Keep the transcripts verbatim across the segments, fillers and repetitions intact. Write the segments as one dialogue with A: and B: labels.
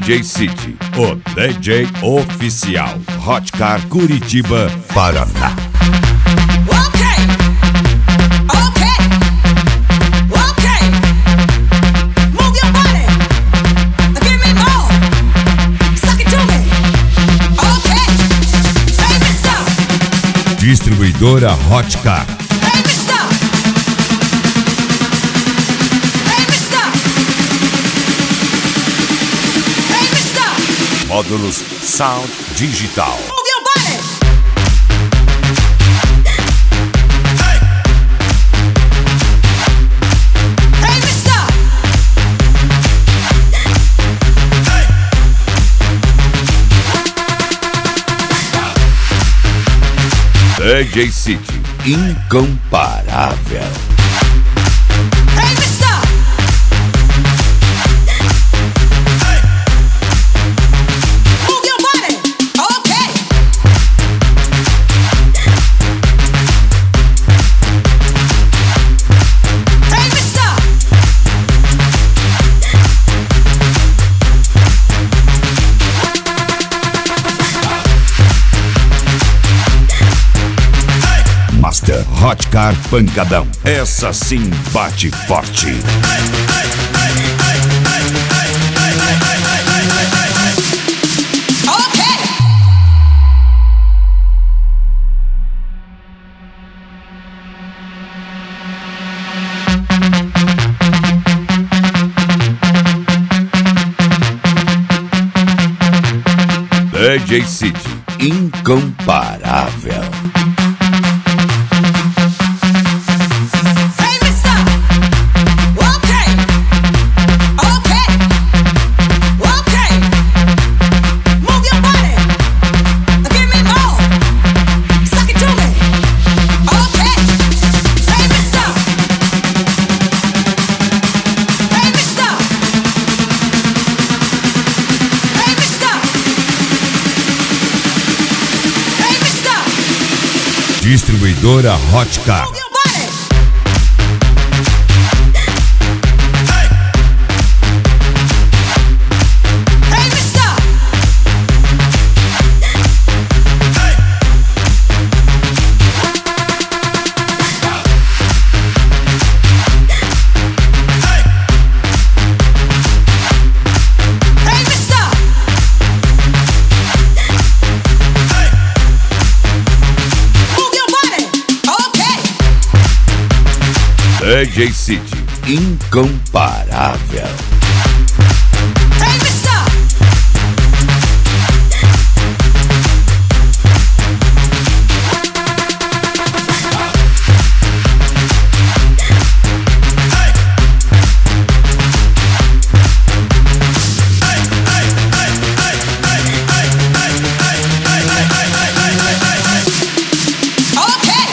A: D J City, o D J oficial. Hot Car Curitiba, Paraná. Distribuidora Hot Car. Módulos Sound Digital. D J City, incomparável. Master Hot Car Pancadão. Essa sim bate forte. D J City, incomparável. Distribuidora Hot Car. D J City, incomparável.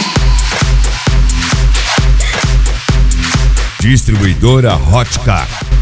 A: Distribuidora Hot Car.